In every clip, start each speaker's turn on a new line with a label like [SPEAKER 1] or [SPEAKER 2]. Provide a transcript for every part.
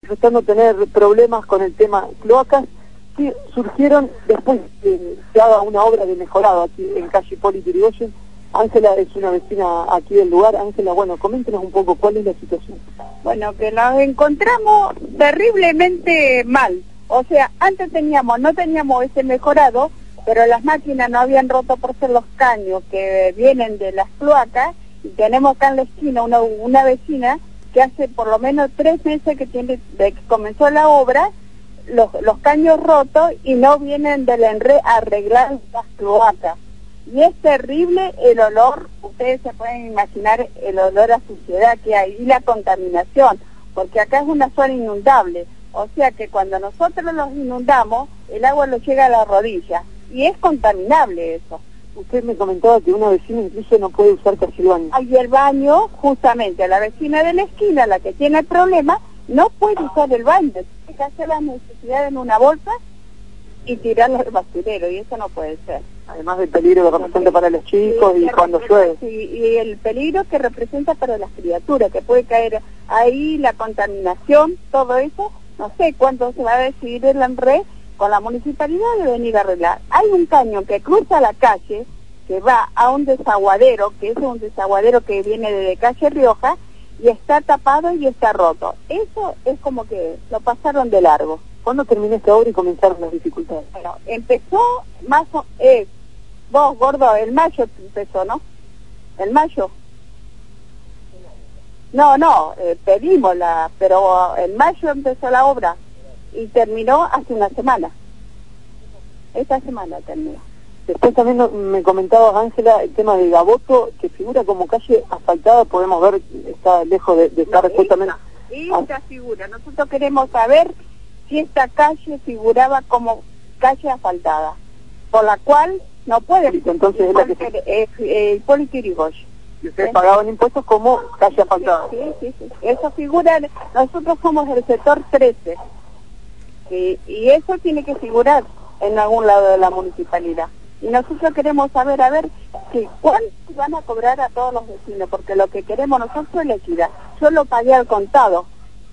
[SPEAKER 1] Empezando a tener problemas con el tema cloacas que surgieron después de que se haga una obra de mejorado aquí en calle Hipólito Yrigoyen. Ángela es una vecina aquí del lugar. Ángela, bueno, coméntenos un poco cuál es la situación.
[SPEAKER 2] Bueno, que nos encontramos terriblemente mal. O sea, antes no teníamos ese mejorado, pero las máquinas no habían roto por ser los caños que vienen de las cloacas, y tenemos acá en la esquina una vecina que hace por lo menos 3 meses que de que comenzó la obra, los caños rotos y no vienen del ENRE a arreglar las cloacas. Y es terrible el olor, ustedes se pueden imaginar el olor a suciedad que hay y la contaminación, porque acá es una zona inundable, o sea que cuando nosotros los inundamos, el agua nos llega a la rodilla y es contaminable eso.
[SPEAKER 1] Usted me comentaba que una vecina incluso no puede usar casi el baño.
[SPEAKER 2] Y el baño, justamente, la vecina de la esquina, la que tiene el problema, no puede usar el baño, tiene que hacer las necesidades en una bolsa y tirarlo al basurero, y eso no puede ser.
[SPEAKER 1] Además del peligro que representa para los chicos y cuando llueve.
[SPEAKER 2] Sí, y el peligro que representa para las criaturas, que puede caer ahí, la contaminación, todo eso, no sé cuánto se va a decidir el ENRE con la municipalidad de venir a arreglar. Hay un caño que cruza la calle, que va a un desaguadero, que es un desaguadero que viene desde calle Rioja, y está tapado y está roto. Eso es como que lo pasaron de largo.
[SPEAKER 1] ¿Cuándo terminó esta obra y comenzaron las dificultades?
[SPEAKER 2] Bueno, empezó vos, gordo, el mayo empezó, ¿no? ¿El mayo? No, pedimos pero en mayo empezó la obra y terminó hace una semana. Esta semana terminó.
[SPEAKER 1] Después también me comentabas, Ángela, el tema de Gaboto, que figura como calle asfaltada, podemos ver, está lejos de estar justamente...
[SPEAKER 2] Esta figura, nosotros queremos saber si esta calle figuraba como calle asfaltada, por la cual no puede...
[SPEAKER 1] Entonces es la que...
[SPEAKER 2] Hipólito Yrigoyen.
[SPEAKER 1] Y ustedes pagaban impuestos como calle asfaltada.
[SPEAKER 2] Sí. Eso figura, nosotros somos el sector 13, y eso tiene que figurar en algún lado de la municipalidad. Y nosotros queremos saber, cuánto van a cobrar a todos los vecinos, porque lo que queremos nosotros es la equidad. Yo lo pagué al contado,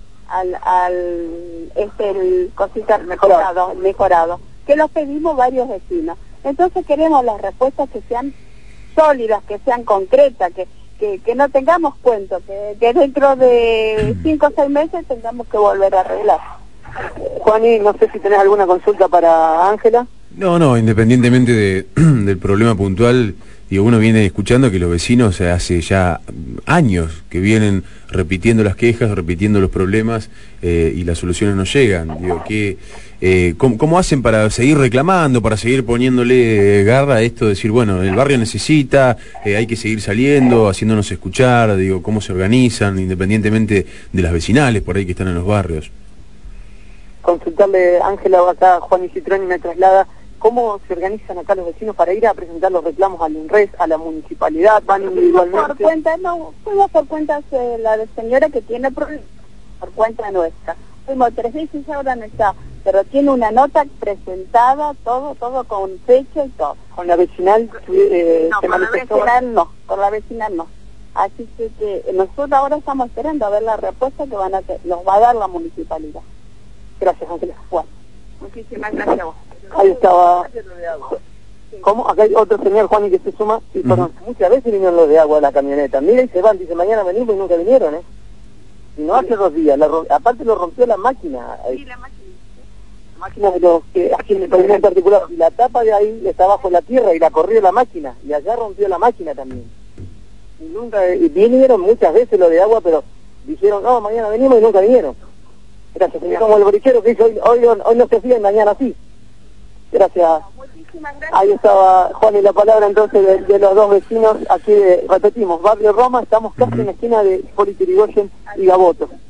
[SPEAKER 2] el cosita mejorado, que lo pedimos varios vecinos. Entonces queremos las respuestas que sean sólidas, que sean concretas, que no tengamos cuento, que dentro de 5 o 6 meses tengamos que volver a arreglar.
[SPEAKER 1] Juani, no sé si tenés alguna consulta para Ángela.
[SPEAKER 3] No, independientemente del problema puntual, digo, uno viene escuchando que los vecinos hace ya años que vienen repitiendo las quejas, repitiendo los problemas y las soluciones no llegan. Digo, ¿cómo hacen para seguir reclamando, para seguir poniéndole garra a esto, decir, bueno, el barrio necesita, hay que seguir saliendo, haciéndonos escuchar, digo, cómo se organizan, independientemente de las vecinales por ahí que están en los barrios?
[SPEAKER 1] Consultarle, Ángela, acá Juan y Citroni me traslada, ¿cómo se organizan acá los vecinos para ir a presentar los reclamos al INRES, a la municipalidad? ¿Van individualmente?
[SPEAKER 2] Fuimos por cuenta de la señora que tiene problemas, por cuenta nuestra. Fuimos 3 veces y ahora no está, pero tiene una nota presentada, todo con fecha y todo.
[SPEAKER 1] ¿Con la vecinal?
[SPEAKER 2] No, por la vecinal no. Así que nosotros ahora estamos esperando a ver la respuesta que nos va a dar la municipalidad.
[SPEAKER 1] Gracias, Ángela. Juan.
[SPEAKER 2] Muchísimas gracias a vos.
[SPEAKER 1] Ahí estaba. ¿Cómo? Acá hay otro señor, Juan, y que se suma. Sí, perdón. Muchas veces vinieron los de agua a la camioneta. Mira y se van, dice, mañana venimos y nunca vinieron, ¿eh? Y no hace 2 días. Aparte lo rompió la máquina.
[SPEAKER 2] Sí, la máquina.
[SPEAKER 1] La máquina de los que aquí en el país en particular. Y la tapa de ahí está bajo la tierra y la corrió la máquina. Y allá rompió la máquina también. Y vinieron muchas veces los de agua, pero dijeron, no, mañana venimos y nunca vinieron. Gracias, señor. Como el borichero que dice, hoy no se fía y mañana sí. Gracias.
[SPEAKER 2] Muchísimas gracias.
[SPEAKER 1] Ahí estaba Juan y la palabra entonces de los dos vecinos aquí repetimos, Barrio Roma, estamos casi en la esquina de Hipólito Yrigoyen y Gaboto.